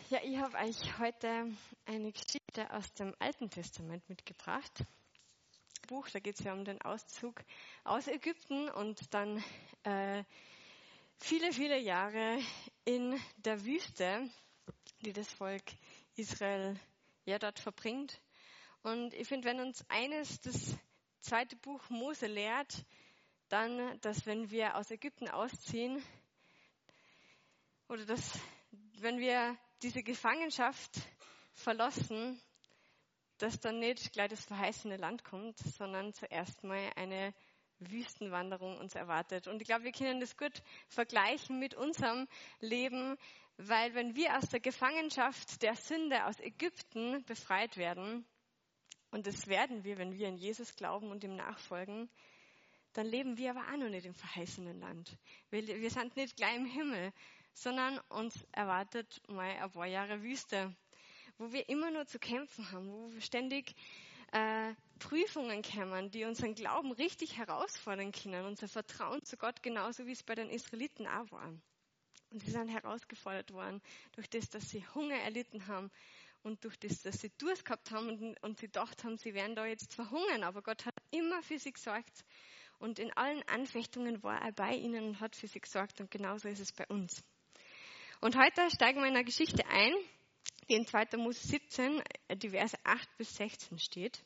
Ja, ich habe euch heute eine Geschichte aus dem Alten Testament mitgebracht. Buch, da geht es ja um den Auszug aus Ägypten und dann viele, viele Jahre in der Wüste, die das Volk Israel ja dort verbringt. Und ich finde, wenn uns eines das zweite Buch Mose lehrt, dann, dass wenn wir aus Ägypten ausziehen oder wenn wir diese Gefangenschaft verlassen, dass dann nicht gleich das verheißene Land kommt, sondern zuerst mal eine Wüstenwanderung uns erwartet. Und ich glaube, wir können das gut vergleichen mit unserem Leben, weil wenn wir aus der Gefangenschaft der Sünde aus Ägypten befreit werden, und das werden wir, wenn wir an Jesus glauben und ihm nachfolgen, dann leben wir aber auch noch nicht im verheißenen Land. Wir sind nicht gleich im Himmel, sondern uns erwartet mal ein paar Jahre Wüste, wo wir immer nur zu kämpfen haben, wo wir ständig Prüfungen kommen, die unseren Glauben richtig herausfordern können, unser Vertrauen zu Gott, genauso wie es bei den Israeliten auch war. Und sie sind herausgefordert worden durch das, dass sie Hunger erlitten haben und durch das, dass sie Durst gehabt haben und sie gedacht haben, sie werden da jetzt verhungern, aber Gott hat immer für sie gesorgt. Und in allen Anfechtungen war er bei ihnen und hat für sie gesorgt. Und genauso ist es bei uns. Und heute steigen wir in eine Geschichte ein, die in 2. Mose 17, die Verse 8 bis 16 steht.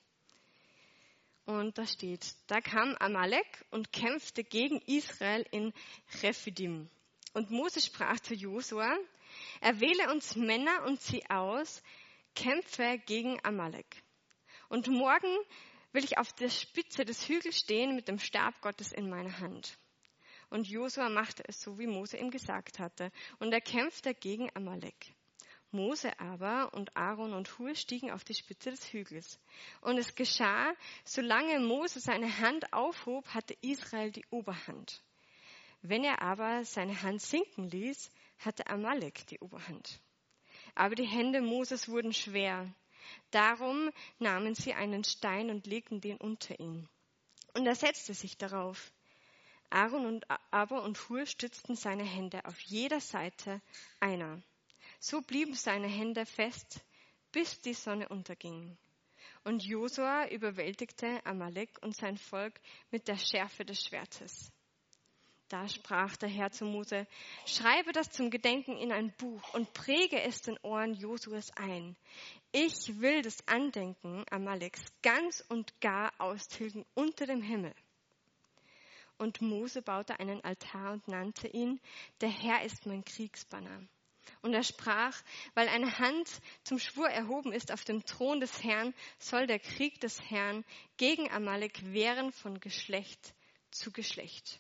Und da steht, da kam Amalek und kämpfte gegen Israel in Rephidim. Und Mose sprach zu Josua, erwähle uns Männer und zieh aus, kämpfe gegen Amalek. Und morgen will ich auf der Spitze des Hügels stehen mit dem Stab Gottes in meiner Hand. Und Josua machte es so, wie Mose ihm gesagt hatte. Und er kämpfte gegen Amalek. Mose aber und Aaron und Hur stiegen auf die Spitze des Hügels. Und es geschah, solange Mose seine Hand aufhob, hatte Israel die Oberhand. Wenn er aber seine Hand sinken ließ, hatte Amalek die Oberhand. Aber die Hände Moses wurden schwer. Darum nahmen sie einen Stein und legten den unter ihn. Und er setzte sich darauf. Aaron und Hur stützten seine Hände auf jeder Seite einer. So blieben seine Hände fest, bis die Sonne unterging. Und Josua überwältigte Amalek und sein Volk mit der Schärfe des Schwertes. Da sprach der Herr zu Mose, schreibe das zum Gedenken in ein Buch und präge es den Ohren Josuas ein. Ich will das Andenken Amaleks ganz und gar austilgen unter dem Himmel. Und Mose baute einen Altar und nannte ihn, der Herr ist mein Kriegsbanner. Und er sprach, weil eine Hand zum Schwur erhoben ist auf dem Thron des Herrn, soll der Krieg des Herrn gegen Amalek währen von Geschlecht zu Geschlecht.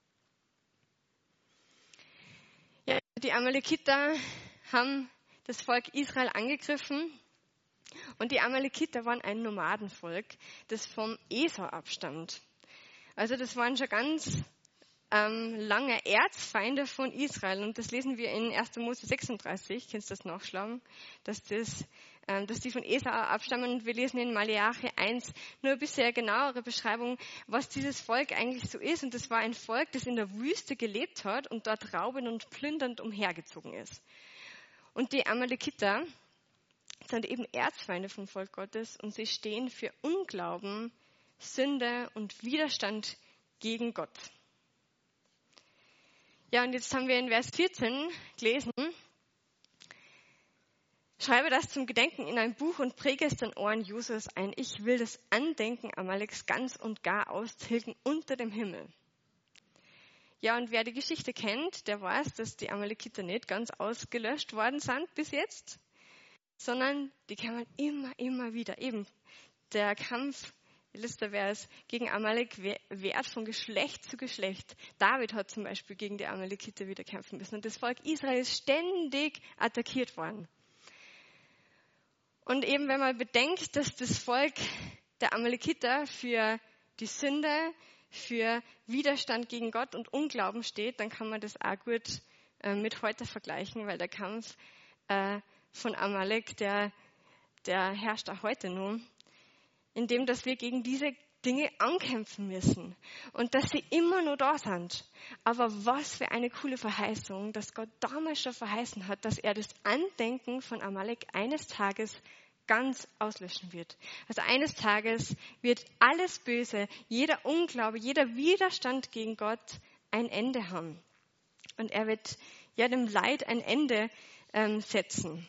Ja, die Amalekiter haben das Volk Israel angegriffen und die Amalekiter waren ein Nomadenvolk, das vom Esau abstammt. Also das waren schon ganz lange Erzfeinde von Israel und das lesen wir in 1. Mose 36, kannst du das nachschlagen, dass die von Esau abstammen und wir lesen in Maleachi 1 nur ein bisschen genauere Beschreibung, was dieses Volk eigentlich so ist und das war ein Volk, das in der Wüste gelebt hat und dort raubend und plündernd umhergezogen ist. Und die Amalekiter sind eben Erzfeinde vom Volk Gottes und sie stehen für Unglauben, Sünde und Widerstand gegen Gott. Ja, und jetzt haben wir in Vers 14 gelesen, schreibe das zum Gedenken in ein Buch und präge es den Ohren Josuas ein. Ich will das Andenken Amaleks ganz und gar austilgen unter dem Himmel. Ja, und wer die Geschichte kennt, der weiß, dass die Amalekiter nicht ganz ausgelöscht worden sind bis jetzt, sondern die kamen immer wieder. Eben der Kampf, letzter Vers, gegen Amalek währt von Geschlecht zu Geschlecht. David hat zum Beispiel gegen die Amalekiter wieder kämpfen müssen. Und das Volk Israel ist ständig attackiert worden. Und eben wenn man bedenkt, dass das Volk der Amalekiter für die Sünde, für Widerstand gegen Gott und Unglauben steht, dann kann man das auch gut mit heute vergleichen, weil der Kampf von Amalek, der herrscht auch heute nur, indem dass wir gegen diese Dinge ankämpfen müssen und dass sie immer nur da sind. Aber was für eine coole Verheißung, dass Gott damals schon verheißen hat, dass er das Andenken von Amalek eines Tages ganz auslöschen wird. Also eines Tages wird alles Böse, jeder Unglaube, jeder Widerstand gegen Gott ein Ende haben. Und er wird ja dem Leid ein Ende setzen.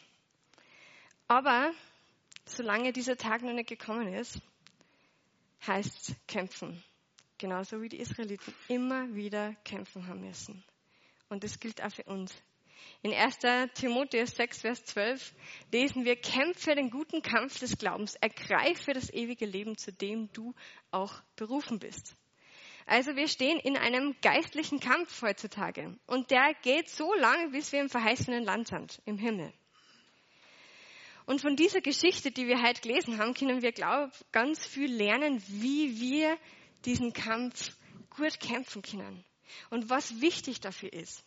Aber solange dieser Tag noch nicht gekommen ist, heißt es kämpfen. Genauso wie die Israeliten immer wieder kämpfen haben müssen. Und das gilt auch für uns. In 1. Timotheus 6, Vers 12 lesen wir, kämpfe den guten Kampf des Glaubens, ergreife das ewige Leben, zu dem du auch berufen bist. Also wir stehen in einem geistlichen Kampf heutzutage. Und der geht so lange, bis wir im verheißenen Land sind, im Himmel. Und von dieser Geschichte, die wir heute gelesen haben, können wir, glaube ich, ganz viel lernen, wie wir diesen Kampf gut kämpfen können und was wichtig dafür ist.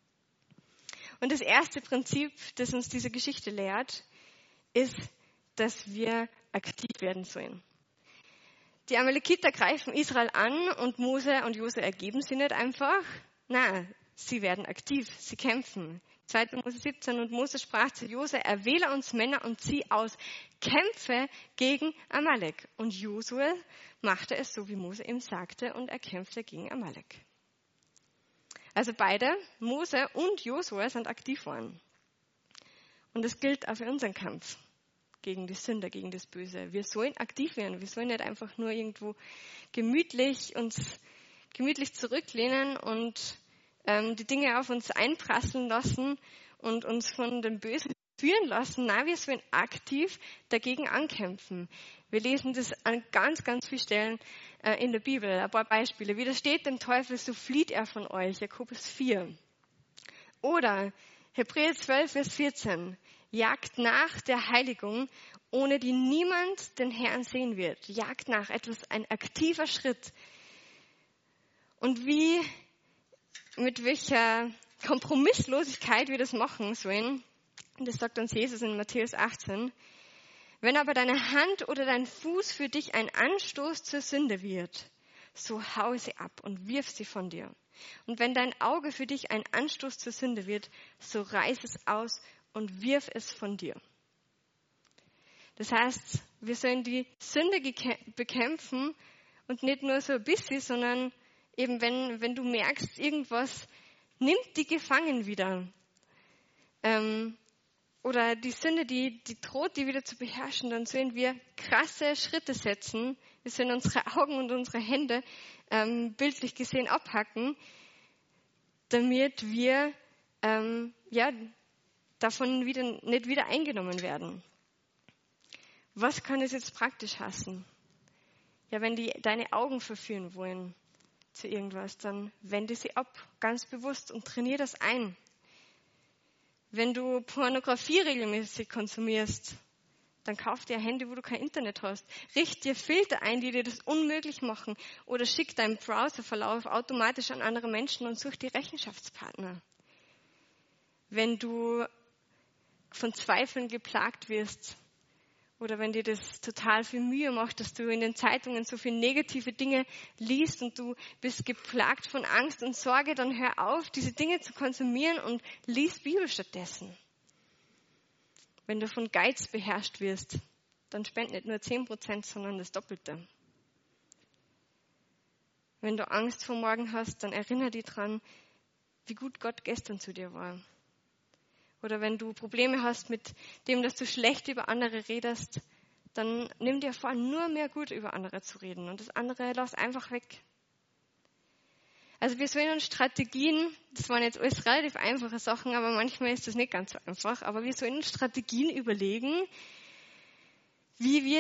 Und das erste Prinzip, das uns diese Geschichte lehrt, ist, dass wir aktiv werden sollen. Die Amalekiter greifen Israel an und Mose und Josua ergeben sie nicht einfach. Nein, sie werden aktiv, sie kämpfen. 2. Mose 17, und Mose sprach zu Josua, erwähle uns Männer und zieh aus, kämpfe gegen Amalek. Und Josua machte es so, wie Mose ihm sagte, und er kämpfte gegen Amalek. Also beide, Mose und Josua, sind aktiv worden. Und das gilt auch für unseren Kampf gegen die Sünder, gegen das Böse. Wir sollen aktiv werden. Wir sollen nicht einfach nur irgendwo gemütlich zurücklehnen und die Dinge auf uns einprasseln lassen und uns von dem Bösen führen lassen. Nein, wir sollen aktiv dagegen ankämpfen. Wir lesen das an ganz, ganz vielen Stellen in der Bibel. Ein paar Beispiele. Widersteht dem Teufel, so flieht er von euch. Jakobus 4. Oder Hebräer 12, Vers 14. Jagt nach der Heiligung, ohne die niemand den Herrn sehen wird. Jagt nach, ein aktiver Schritt. Und mit welcher Kompromisslosigkeit wir das machen sollen, das sagt uns Jesus in Matthäus 18. Wenn aber deine Hand oder dein Fuß für dich ein Anstoß zur Sünde wird, so hau sie ab und wirf sie von dir. Und wenn dein Auge für dich ein Anstoß zur Sünde wird, so reiß es aus und wirf es von dir. Das heißt, wir sollen die Sünde bekämpfen und nicht nur so ein bisschen, sondern eben wenn du merkst, irgendwas nimmt die gefangen wieder. Oder die Sünde, die droht, die wieder zu beherrschen, dann sollen wir krasse Schritte setzen. Wir sollen unsere Augen und unsere Hände bildlich gesehen abhacken, damit wir davon nicht wieder eingenommen werden. Was kann es jetzt praktisch heißen? Ja, wenn die deine Augen verführen wollen zu irgendwas, dann wende sie ab, ganz bewusst, und trainiere das ein. Wenn du Pornografie regelmäßig konsumierst, dann kauf dir ein Handy, wo du kein Internet hast. Richt dir Filter ein, die dir das unmöglich machen. Oder schick deinen Browserverlauf automatisch an andere Menschen und such dir Rechenschaftspartner. Wenn du von Zweifeln geplagt wirst, oder wenn dir das total viel Mühe macht, dass du in den Zeitungen so viele negative Dinge liest und du bist geplagt von Angst und Sorge, dann hör auf, diese Dinge zu konsumieren und lies Bibel stattdessen. Wenn du von Geiz beherrscht wirst, dann spend nicht nur 10%, sondern das Doppelte. Wenn du Angst vor morgen hast, dann erinnere dich dran, wie gut Gott gestern zu dir war. Oder wenn du Probleme hast mit dem, dass du schlecht über andere redest, dann nimm dir vor, nur mehr gut über andere zu reden und das andere lass einfach weg. Also wir sollen uns Strategien, das waren jetzt alles relativ einfache Sachen, aber manchmal ist das nicht ganz so einfach, aber wir sollen uns Strategien überlegen, wie wir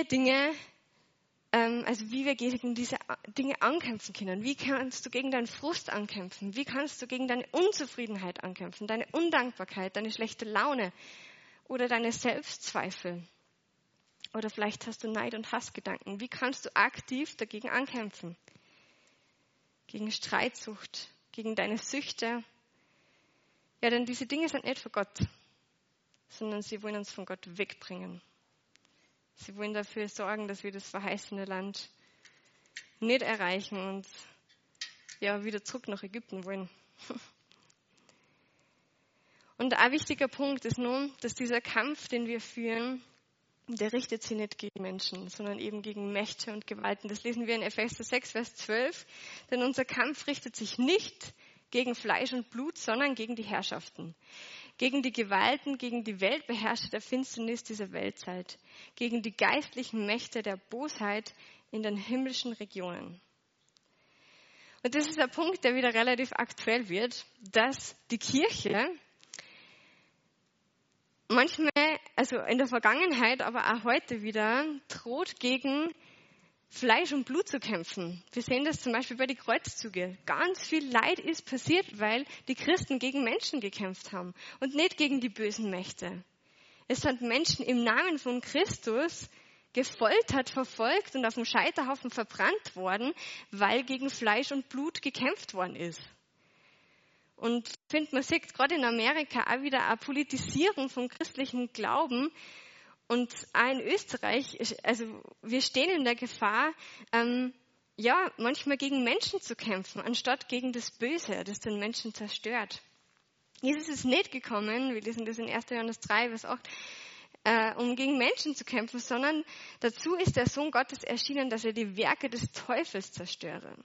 gegen diese Dinge ankämpfen können. Wie kannst du gegen deinen Frust ankämpfen? Wie kannst du gegen deine Unzufriedenheit ankämpfen? Deine Undankbarkeit, deine schlechte Laune oder deine Selbstzweifel? Oder vielleicht hast du Neid- und Hassgedanken. Wie kannst du aktiv dagegen ankämpfen? Gegen Streitsucht, gegen deine Süchte. Ja, denn diese Dinge sind nicht für Gott, sondern sie wollen uns von Gott wegbringen. Sie wollen dafür sorgen, dass wir das verheißene Land nicht erreichen und ja, wieder zurück nach Ägypten wollen. Und ein wichtiger Punkt ist nun, dass dieser Kampf, den wir führen, der richtet sich nicht gegen Menschen, sondern eben gegen Mächte und Gewalten. Das lesen wir in Epheser 6, Vers 12. Denn unser Kampf richtet sich nicht gegen Fleisch und Blut, sondern gegen die Herrschaften, gegen die Gewalten, gegen die Weltbeherrscher der Finsternis dieser Weltzeit, gegen die geistlichen Mächte der Bosheit in den himmlischen Regionen. Und das ist ein Punkt, der wieder relativ aktuell wird, dass die Kirche manchmal, also in der Vergangenheit, aber auch heute wieder, droht gegen Fleisch und Blut zu kämpfen. Wir sehen das zum Beispiel bei den Kreuzzügen. Ganz viel Leid ist passiert, weil die Christen gegen Menschen gekämpft haben und nicht gegen die bösen Mächte. Es sind Menschen im Namen von Christus gefoltert, verfolgt und auf dem Scheiterhaufen verbrannt worden, weil gegen Fleisch und Blut gekämpft worden ist. Und ich finde, man sieht gerade in Amerika auch wieder eine Politisierung vom christlichen Glauben. Und auch in Österreich, also wir stehen in der Gefahr, manchmal gegen Menschen zu kämpfen, anstatt gegen das Böse, das den Menschen zerstört. Jesus ist nicht gekommen, wir lesen das in 1. Johannes 3, Vers 8, um gegen Menschen zu kämpfen, sondern dazu ist der Sohn Gottes erschienen, dass er die Werke des Teufels zerstöre.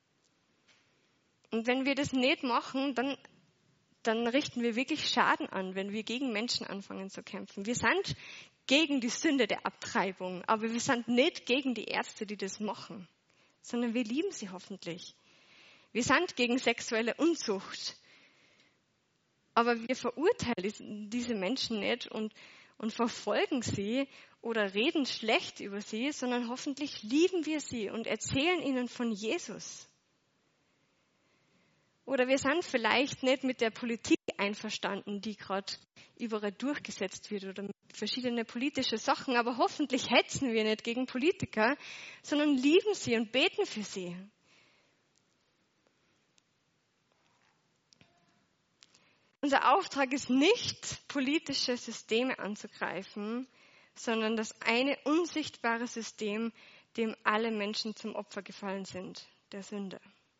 Und wenn wir das nicht machen, dann richten wir wirklich Schaden an, wenn wir gegen Menschen anfangen zu kämpfen. Wir sind gegen die Sünde der Abtreibung, aber wir sind nicht gegen die Ärzte, die das machen, sondern wir lieben sie hoffentlich. Wir sind gegen sexuelle Unzucht, aber wir verurteilen diese Menschen nicht und verfolgen sie oder reden schlecht über sie, sondern hoffentlich lieben wir sie und erzählen ihnen von Jesus. Oder wir sind vielleicht nicht mit der Politik einverstanden, die gerade überall durchgesetzt wird oder mit verschiedenen politischen Sachen, aber hoffentlich hetzen wir nicht gegen Politiker, sondern lieben sie und beten für sie. Unser Auftrag ist nicht, politische Systeme anzugreifen, sondern das eine unsichtbare System, dem alle Menschen zum Opfer gefallen sind, der Sünde.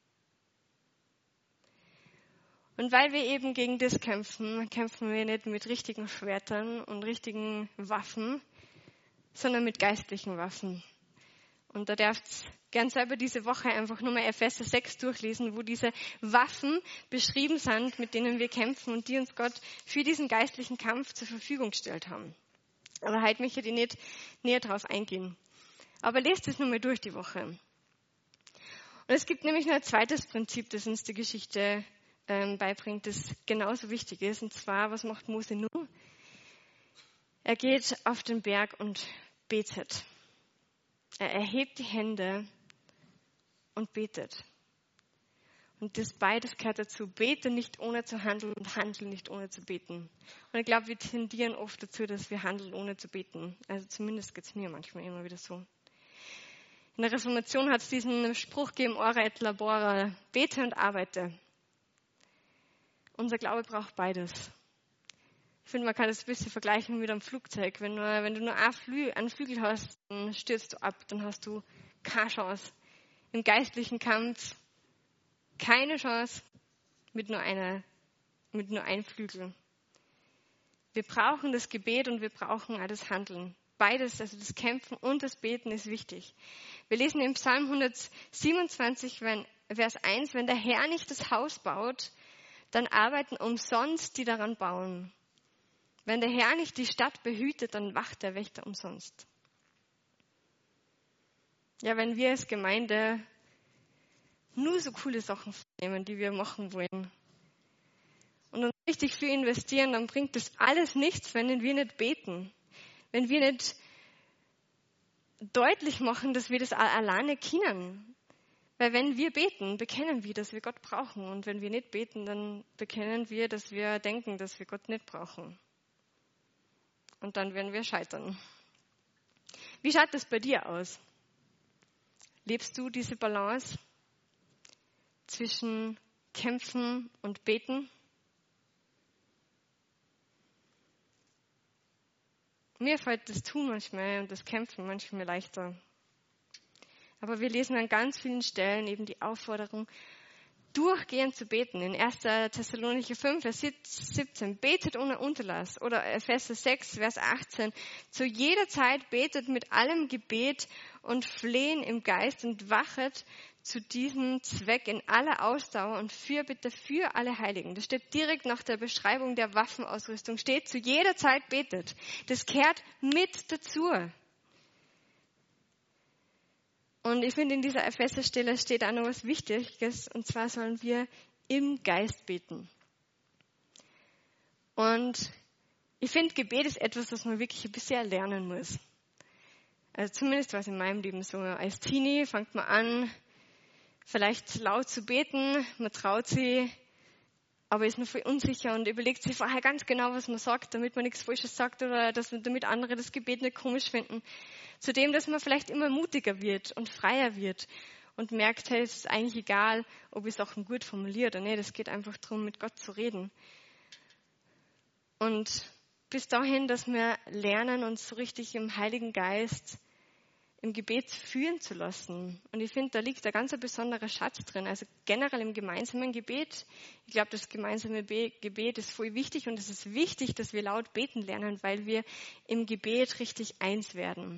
Und weil wir eben gegen das kämpfen, kämpfen wir nicht mit richtigen Schwertern und richtigen Waffen, sondern mit geistlichen Waffen. Und da dürft ihr gern selber diese Woche einfach nur mal Epheser 6 durchlesen, wo diese Waffen beschrieben sind, mit denen wir kämpfen und die uns Gott für diesen geistlichen Kampf zur Verfügung gestellt haben. Aber heute möchte ich nicht näher drauf eingehen. Aber lest es nur mal durch die Woche. Und es gibt nämlich noch ein zweites Prinzip, das uns die Geschichte beibringt, das genauso wichtig ist. Und zwar, was macht Mose nun? Er geht auf den Berg und betet. Er erhebt die Hände und betet. Und das beides gehört dazu. Bete nicht ohne zu handeln und handle nicht ohne zu beten. Und ich glaube, wir tendieren oft dazu, dass wir handeln ohne zu beten. Also zumindest geht es mir manchmal immer wieder so. In der Reformation hat es diesen Spruch gegeben, ora et labora, bete und arbeite. Unser Glaube braucht beides. Ich finde, man kann das ein bisschen vergleichen mit einem Flugzeug. Wenn du nur einen Flügel hast, dann stürzt du ab, dann hast du keine Chance. Im geistlichen Kampf keine Chance mit nur einem Flügel. Wir brauchen das Gebet und wir brauchen auch das Handeln. Beides, also das Kämpfen und das Beten ist wichtig. Wir lesen im Psalm 127, Vers 1, wenn der Herr nicht das Haus baut, dann arbeiten umsonst die daran bauen. Wenn der Herr nicht die Stadt behütet, dann wacht der Wächter umsonst. Ja, wenn wir als Gemeinde nur so coole Sachen nehmen, die wir machen wollen und uns richtig viel investieren, dann bringt das alles nichts, wenn wir nicht beten. Wenn wir nicht deutlich machen, dass wir das alleine können. Weil wenn wir beten, bekennen wir, dass wir Gott brauchen. Und wenn wir nicht beten, dann bekennen wir, dass wir denken, dass wir Gott nicht brauchen. Und dann werden wir scheitern. Wie schaut das bei dir aus? Lebst du diese Balance zwischen Kämpfen und Beten? Mir fällt das Tun manchmal und das Kämpfen manchmal leichter. Aber wir lesen an ganz vielen Stellen eben die Aufforderung, durchgehend zu beten. In 1. Thessalonicher 5, Vers 17, betet ohne Unterlass. Oder Epheser 6, Vers 18, zu jeder Zeit betet mit allem Gebet und Flehen im Geist und wachet zu diesem Zweck in aller Ausdauer und Fürbitte für alle Heiligen. Das steht direkt nach der Beschreibung der Waffenausrüstung. Steht, zu jeder Zeit betet. Das gehört mit dazu. Und ich finde, in dieser Epheser-Stelle steht auch noch was Wichtiges, und zwar sollen wir im Geist beten. Und ich finde, Gebet ist etwas, was man wirklich ein bisschen lernen muss. Also zumindest war es in meinem Leben so. Als Teenie fängt man an, vielleicht laut zu beten, man traut sich, aber ist noch viel unsicher und überlegt sich vorher ganz genau, was man sagt, damit man nichts Falsches sagt oder damit andere das Gebet nicht komisch finden. Zudem, dass man vielleicht immer mutiger wird und freier wird und merkt, hey, es ist eigentlich egal, ob ich Sachen gut formuliere oder nicht. Es geht einfach darum, mit Gott zu reden. Und bis dahin, dass wir lernen, uns so richtig im Heiligen Geist im Gebet führen zu lassen. Und ich finde, da liegt ein ganz besonderer Schatz drin. Also generell im gemeinsamen Gebet. Ich glaube, das gemeinsame Gebet ist voll wichtig und es ist wichtig, dass wir laut beten lernen, weil wir im Gebet richtig eins werden.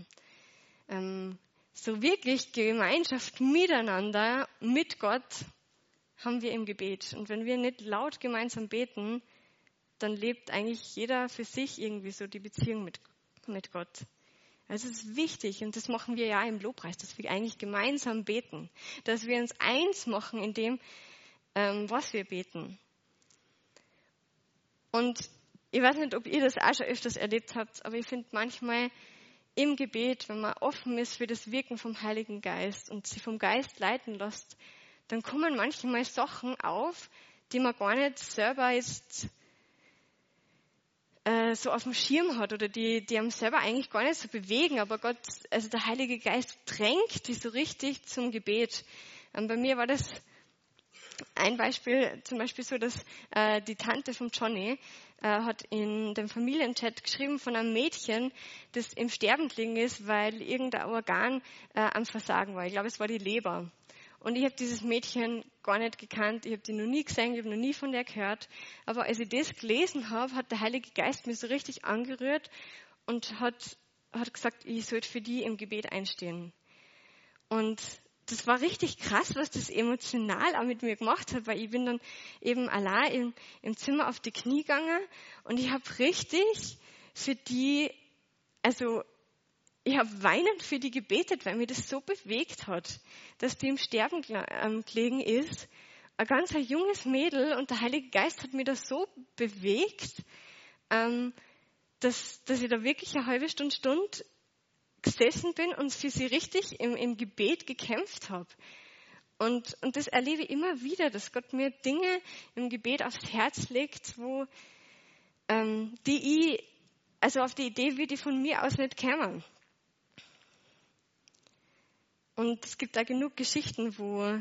So wirklich Gemeinschaft miteinander, mit Gott, haben wir im Gebet. Und wenn wir nicht laut gemeinsam beten, dann lebt eigentlich jeder für sich irgendwie so die Beziehung mit Gott. Also es ist wichtig, und das machen wir ja im Lobpreis, dass wir eigentlich gemeinsam beten, dass wir uns eins machen in dem, was wir beten. Und ich weiß nicht, ob ihr das auch schon öfters erlebt habt, aber ich finde manchmal im Gebet, wenn man offen ist für das Wirken vom Heiligen Geist und sich vom Geist leiten lässt, dann kommen manchmal Sachen auf, die man gar nicht selber jetzt so auf dem Schirm hat oder die einem selber eigentlich gar nicht so bewegen, aber Gott, also der Heilige Geist drängt die so richtig zum Gebet. Bei mir war das ein Beispiel, zum Beispiel so, dass die Tante von Johnny hat in dem Familienchat geschrieben von einem Mädchen, das im Sterben gelegen ist, weil irgendein Organ am Versagen war. Ich glaube, es war die Leber. Und ich habe dieses Mädchen gar nicht gekannt, ich habe die noch nie gesehen, ich habe noch nie von der gehört. Aber als ich das gelesen habe, hat der Heilige Geist mich so richtig angerührt und hat gesagt, ich sollte für die im Gebet einstehen. Und das war richtig krass, was das emotional auch mit mir gemacht hat, weil ich bin dann eben allein im Zimmer auf die Knie gegangen und ich habe richtig für die, also ich habe weinend für die gebetet, weil mir das so bewegt hat, dass die im Sterben gelegen ist. Ein ganz junges Mädel und der Heilige Geist hat mir das so bewegt, dass ich da wirklich eine halbe Stunde gesessen bin und für sie richtig im Gebet gekämpft habe. Und das erlebe ich immer wieder, dass Gott mir Dinge im Gebet aufs Herz legt, wo also auf die Idee würde ich von mir aus nicht kämen. Und es gibt da genug Geschichten, wo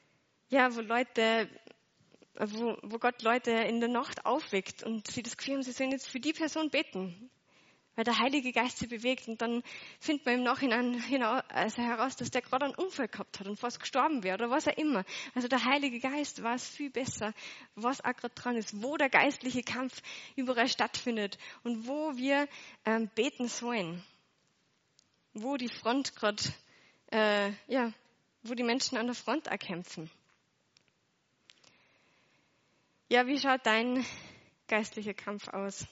Gott Leute in der Nacht aufweckt und sie das Gefühl haben, sie sollen jetzt für die Person beten, weil der Heilige Geist sie bewegt. Und dann findet man im Nachhinein heraus, dass der gerade einen Unfall gehabt hat und fast gestorben wäre oder was auch immer. Also der Heilige Geist weiß viel besser, was auch gerade dran ist, wo der geistliche Kampf überall stattfindet und wo wir beten sollen, wo die Front gerade wo die Menschen an der Front erkämpfen. Ja, wie schaut dein geistlicher Kampf aus?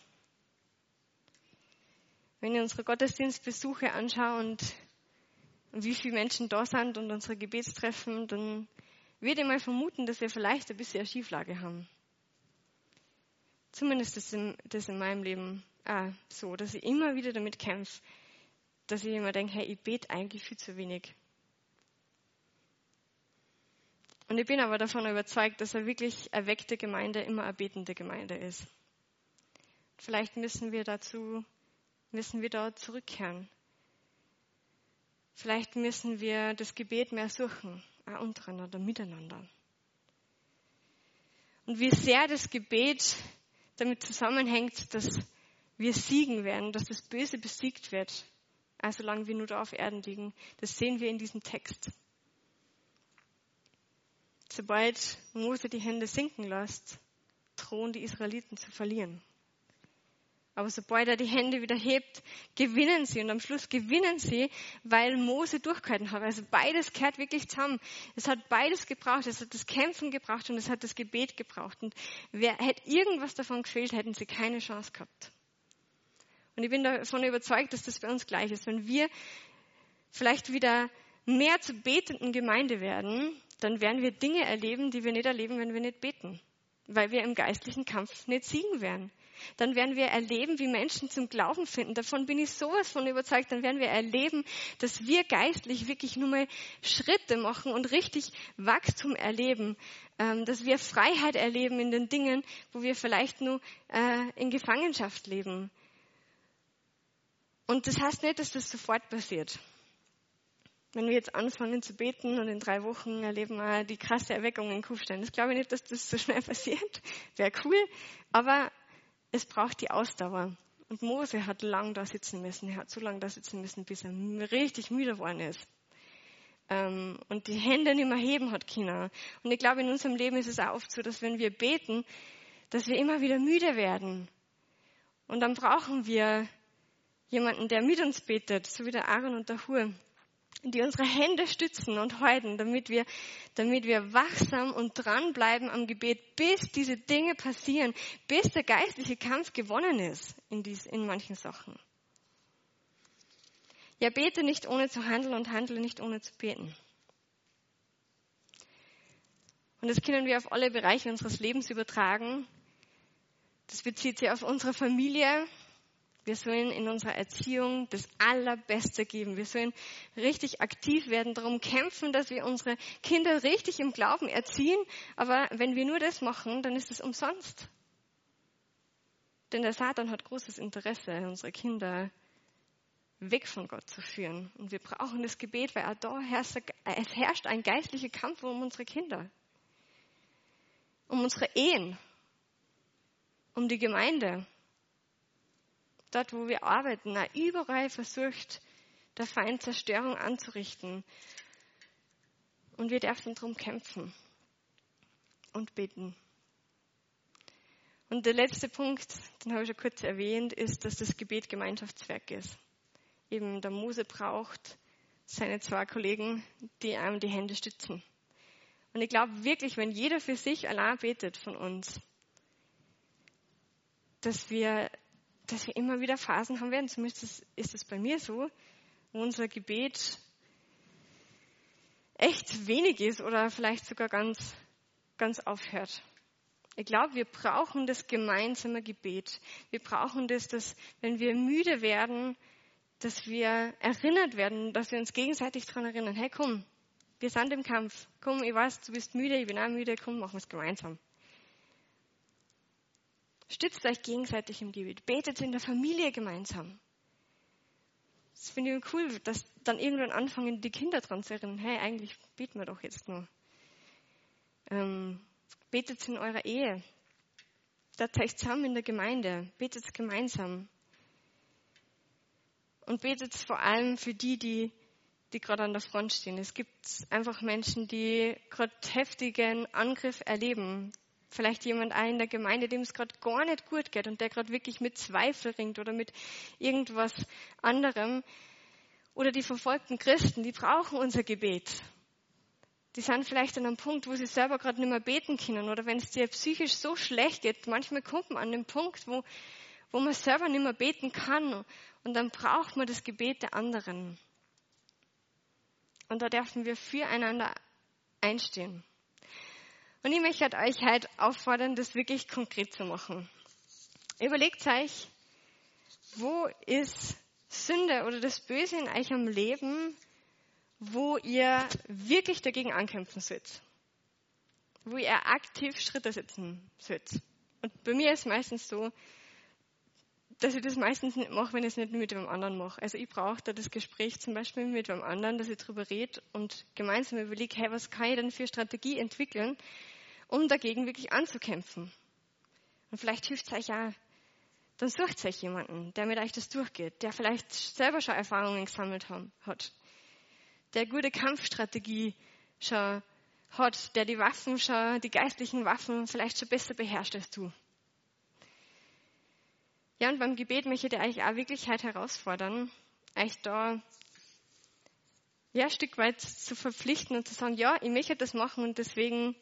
Wenn ich unsere Gottesdienstbesuche anschaue und wie viele Menschen da sind und unsere Gebetstreffen, dann würde ich mal vermuten, dass wir vielleicht ein bisschen eine Schieflage haben. Zumindest ist das in meinem Leben so, dass ich immer wieder damit kämpfe, dass ich immer denke, hey, ich bete eigentlich viel zu wenig. Und ich bin aber davon überzeugt, dass eine wirklich erweckte Gemeinde immer eine betende Gemeinde ist. Vielleicht müssen wir da zurückkehren. Vielleicht müssen wir das Gebet mehr suchen, auch untereinander, miteinander. Und wie sehr das Gebet damit zusammenhängt, dass wir siegen werden, dass das Böse besiegt wird, also solange wir nur da auf Erden liegen. Das sehen wir in diesem Text. Sobald Mose die Hände sinken lässt, drohen die Israeliten zu verlieren. Aber sobald er die Hände wieder hebt, gewinnen sie. Und am Schluss gewinnen sie, weil Mose durchgehalten hat. Also beides gehört wirklich zusammen. Es hat beides gebraucht. Es hat das Kämpfen gebraucht und es hat das Gebet gebraucht. Und hätte irgendwas davon gefehlt, hätten sie keine Chance gehabt. Und ich bin davon überzeugt, dass das bei uns gleich ist. Wenn wir vielleicht wieder mehr zur betenden Gemeinde werden, dann werden wir Dinge erleben, die wir nicht erleben, wenn wir nicht beten. Weil wir im geistlichen Kampf nicht siegen werden. Dann werden wir erleben, wie Menschen zum Glauben finden. Davon bin ich sowas von überzeugt. Dann werden wir erleben, dass wir geistlich wirklich nur mal Schritte machen und richtig Wachstum erleben. Dass wir Freiheit erleben in den Dingen, wo wir vielleicht nur in Gefangenschaft leben. Und das heißt nicht, dass das sofort passiert. Wenn wir jetzt anfangen zu beten und in 3 Wochen erleben wir die krasse Erweckung in Kufstein. Das glaube ich nicht, dass das so schnell passiert. Wäre cool. Aber es braucht die Ausdauer. Und Mose hat lang da sitzen müssen. Er hat so lange da sitzen müssen, bis er richtig müde geworden ist. Und die Hände nicht mehr heben hat können. Und ich glaube, in unserem Leben ist es auch oft so, dass wenn wir beten, dass wir immer wieder müde werden. Und dann brauchen wir jemanden, der mit uns betet, so wie der Aaron und der Hur, die unsere Hände stützen und halten, damit wir wachsam und dranbleiben am Gebet, bis diese Dinge passieren, bis der geistliche Kampf gewonnen ist in manchen Sachen. Ja, bete nicht ohne zu handeln und handle nicht ohne zu beten. Und das können wir auf alle Bereiche unseres Lebens übertragen. Das bezieht sich auf unsere Familie. Wir sollen in unserer Erziehung das Allerbeste geben. Wir sollen richtig aktiv werden, darum kämpfen, dass wir unsere Kinder richtig im Glauben erziehen. Aber wenn wir nur das machen, dann ist es umsonst. Denn der Satan hat großes Interesse, unsere Kinder weg von Gott zu führen. Und wir brauchen das Gebet, weil auch da es herrscht ein geistlicher Kampf um unsere Kinder. Um unsere Ehen. Um die Gemeinde. Dort, wo wir arbeiten, überall versucht der Feind Zerstörung anzurichten. Und wir dürfen darum kämpfen und beten. Und der letzte Punkt, den habe ich schon kurz erwähnt, ist, dass das Gebet Gemeinschaftswerk ist. Eben der Mose braucht seine 2 Kollegen, die einem die Hände stützen. Und ich glaube wirklich, wenn jeder für sich allein betet von uns, dass wir immer wieder Phasen haben werden, zumindest ist es bei mir so, wo unser Gebet echt wenig ist oder vielleicht sogar ganz, ganz aufhört. Ich glaube, wir brauchen das gemeinsame Gebet. Wir brauchen das, dass wenn wir müde werden, dass wir erinnert werden, dass wir uns gegenseitig daran erinnern, hey komm, wir sind im Kampf. Komm, ich weiß, du bist müde, ich bin auch müde, komm, machen wir es gemeinsam. Stützt euch gegenseitig im Gebet. Betet in der Familie gemeinsam. Das finde ich cool, dass dann irgendwann anfangen, die Kinder dran zu erinnern. Hey, eigentlich beten wir doch jetzt nur. Betet in eurer Ehe. Seid euch zusammen in der Gemeinde. Betet gemeinsam. Und betet vor allem für die gerade an der Front stehen. Es gibt einfach Menschen, die gerade heftigen Angriff erleben. Vielleicht jemand auch in der Gemeinde, dem es gerade gar nicht gut geht und der gerade wirklich mit Zweifel ringt oder mit irgendwas anderem. Oder die verfolgten Christen, die brauchen unser Gebet. Die sind vielleicht an einem Punkt, wo sie selber gerade nicht mehr beten können. Oder wenn es dir psychisch so schlecht geht, manchmal kommt man an den Punkt, wo man selber nicht mehr beten kann. Und dann braucht man das Gebet der anderen. Und da dürfen wir füreinander einstehen. Und ich möchte euch heute auffordern, das wirklich konkret zu machen. Überlegt euch, wo ist Sünde oder das Böse in eurem Leben, wo ihr wirklich dagegen ankämpfen sollt. Wo ihr aktiv Schritte setzen sollt. Und bei mir ist es meistens so, dass ich das meistens nicht mache, wenn ich es nicht mit dem anderen mache. Also ich brauche da das Gespräch zum Beispiel mit dem anderen, dass ich darüber rede und gemeinsam überlege, hey, was kann ich denn für Strategie entwickeln, um dagegen wirklich anzukämpfen. Und vielleicht hilft es euch auch, dann sucht euch jemanden, der mit euch das durchgeht, der vielleicht selber schon Erfahrungen gesammelt hat, der gute Kampfstrategie schon hat, der die Waffen schon, die geistlichen Waffen vielleicht schon besser beherrscht als du. Ja, und beim Gebet möchte ich euch auch wirklich halt herausfordern, euch da ja, ein Stück weit zu verpflichten und zu sagen, ja, ich möchte das machen und deswegen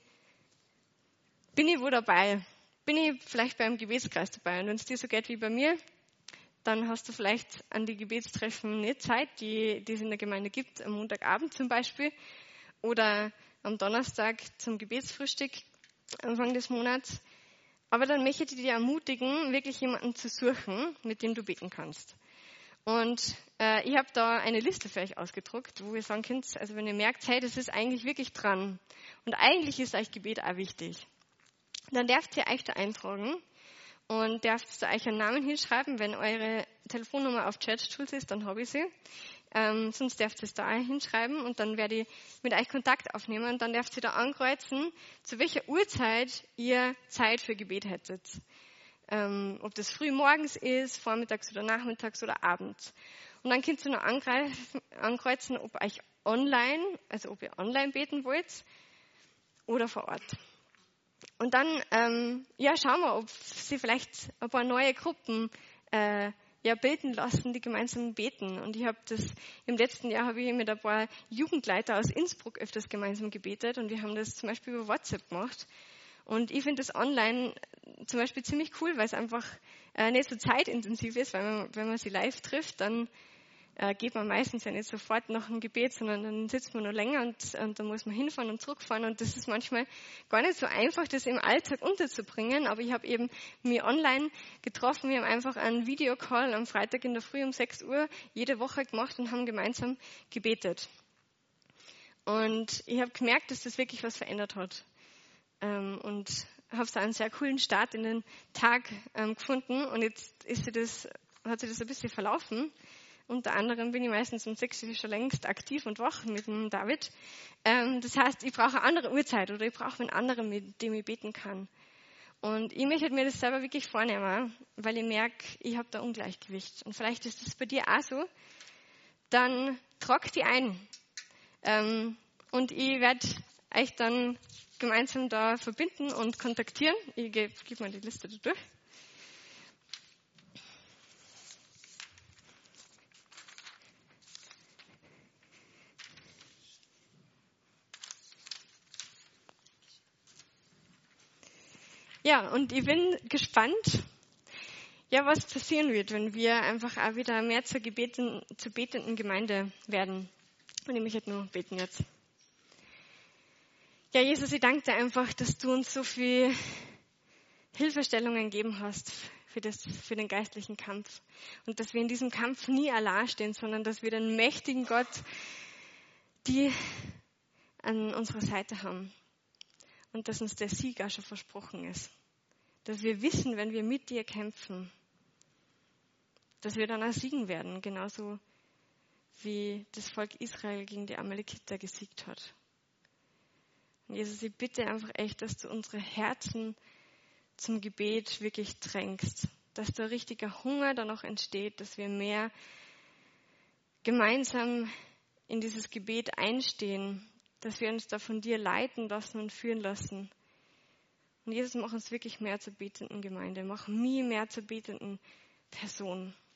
bin ich wo dabei. Bin ich vielleicht beim Gebetskreis dabei. Und wenn es dir so geht wie bei mir, dann hast du vielleicht an die Gebetstreffen nicht Zeit, die es in der Gemeinde gibt, am Montagabend zum Beispiel oder am Donnerstag zum Gebetsfrühstück Anfang des Monats. Aber dann möchte ich dich ermutigen, wirklich jemanden zu suchen, mit dem du beten kannst. Und ich habe da eine Liste für euch ausgedruckt, wo ihr sagen könnt, also wenn ihr merkt, hey, das ist eigentlich wirklich dran und eigentlich ist euch Gebet auch wichtig, dann dürft ihr euch da eintragen und dürft euch einen Namen hinschreiben. Wenn eure Telefonnummer auf Church Tools ist, dann habe ich sie. Sonst dürft ihr es da hinschreiben und dann werde ich mit euch Kontakt aufnehmen und dann dürft ihr da ankreuzen, zu welcher Uhrzeit ihr Zeit für Gebet hättet. Ob das früh morgens ist, vormittags oder nachmittags oder abends. Und dann könnt ihr noch ankreuzen, ob ihr online beten wollt oder vor Ort. Und dann schauen wir, ob sie vielleicht ein paar neue Gruppen beten lassen, die gemeinsam beten. Und im letzten Jahr habe ich mit ein paar Jugendleiter aus Innsbruck öfters gemeinsam gebetet und wir haben das zum Beispiel über WhatsApp gemacht. Und ich finde das online zum Beispiel ziemlich cool, weil es einfach nicht so zeitintensiv ist, weil wenn man sie live trifft, dann geht man meistens ja nicht sofort nach dem Gebet, sondern dann sitzt man noch länger und dann muss man hinfahren und zurückfahren und das ist manchmal gar nicht so einfach, das im Alltag unterzubringen, aber ich habe eben mich online getroffen, wir haben einfach einen Videocall am Freitag in der Früh um 6 Uhr jede Woche gemacht und haben gemeinsam gebetet. Und ich habe gemerkt, dass das wirklich was verändert hat und habe so einen sehr coolen Start in den Tag gefunden und jetzt hat sich das ein bisschen verlaufen. Unter anderem bin ich meistens um 6 Uhr schon längst aktiv und wach mit dem David. Das heißt, ich brauche eine andere Uhrzeit oder ich brauche einen anderen, mit dem ich beten kann. Und ich möchte mir das selber wirklich vornehmen, weil ich merke, ich habe da Ungleichgewicht. Und vielleicht ist das bei dir auch so. Dann trag die ein. Und ich werde euch dann gemeinsam da verbinden und kontaktieren. Ich gebe mal die Liste da durch. Ja, und ich bin gespannt, was passieren wird, wenn wir einfach auch wieder mehr zur betenden Gemeinde werden. Und ich möchte nur beten jetzt. Ja, Jesus, ich danke dir einfach, dass du uns so viel Hilfestellungen gegeben hast für den geistlichen Kampf. Und dass wir in diesem Kampf nie allein stehen, sondern dass wir den mächtigen Gott, die an unserer Seite haben. Und dass uns der Sieg auch schon versprochen ist. Dass wir wissen, wenn wir mit dir kämpfen, dass wir dann auch siegen werden, genauso wie das Volk Israel gegen die Amalekiter gesiegt hat. Und Jesus, ich bitte einfach echt, dass du unsere Herzen zum Gebet wirklich drängst, dass da richtiger Hunger danach entsteht, dass wir mehr gemeinsam in dieses Gebet einstehen, dass wir uns da von dir leiten lassen und führen lassen. Und Jesus, mach uns wirklich mehr zur betenden Gemeinde. Mach mich mehr zur betenden Person.